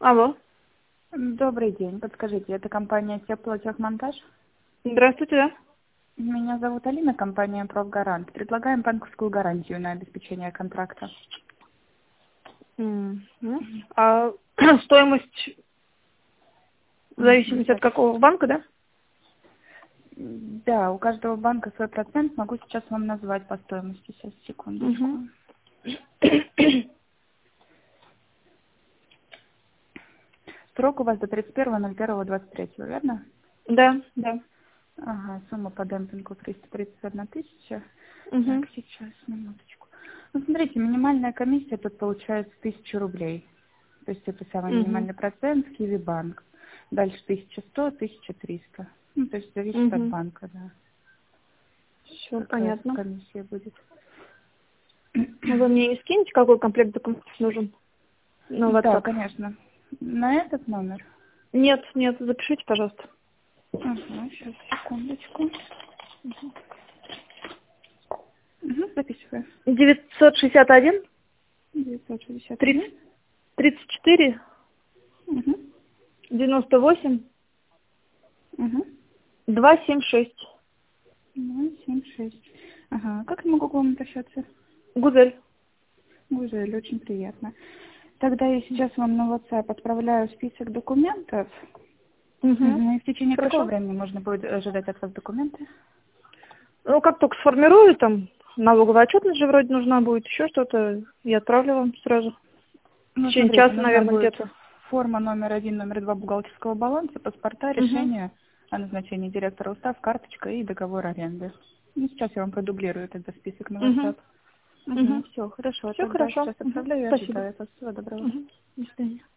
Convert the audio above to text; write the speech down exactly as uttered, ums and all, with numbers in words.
Алло. Добрый день. Подскажите, это компания «Теплотехмонтаж»? Здравствуйте, да? Меня зовут Алина, компания «Профгарант». Предлагаем банковскую гарантию на обеспечение контракта. М, ну, А стоимость в зависимости от Сейчас. какого банка, да? Да, у каждого банка свой процент. Могу сейчас вам назвать по стоимости. Сейчас, секундочку. Угу. Срок у вас до тридцать первого ноль первого двадцать третьего, верно? Да, да. Ага, сумма по демпингу триста тридцать одна тысяча. Так, Угу. сейчас, минуточку. Ну, смотрите, минимальная комиссия тут получается тысяча рублей. То есть это самый Угу. минимальный процент в Киви банк. Дальше тысяча сто, тысяча триста. Ну, то есть зависит от Угу. банка, да. Все Какая тут понятно. комиссия будет. Вы мне не скинете, какой комплект документов нужен на Да, WhatsApp? конечно. На этот номер. Нет, нет, запишите, пожалуйста. Ага, сейчас, секундочку. Угу, записываю. девятьсот шестьдесят один девятьсот шестьдесят один. тридцать тридцать четыре Угу. девяносто восемь Угу. два семь шесть. ноль семь шесть. Ага, как я могу к вам обращаться? Гузель. Гузель, очень приятно. Тогда я сейчас вам на WhatsApp отправляю список документов. Угу. Мгм. И в течение какого Хорошо. времени можно будет ожидать от вас документы? Ну, как только сформирую, там, налоговая отчетность же вроде нужна будет, еще что-то, я отправлю вам сразу. В Ну, течение смотрите, часа, нужна наверное, будет где-то. форма номер один, номер два бухгалтерского баланса, паспорта, Угу. решение о назначении директора, устав, карточка и договор аренды. Ну, сейчас я вам продублирую тогда список на Угу. WhatsApp. Угу, Угу. все, хорошо, Все тогда хорошо. сейчас Угу. отправляю и Спасибо. ожидаю. Всего доброго. Угу. До свидания.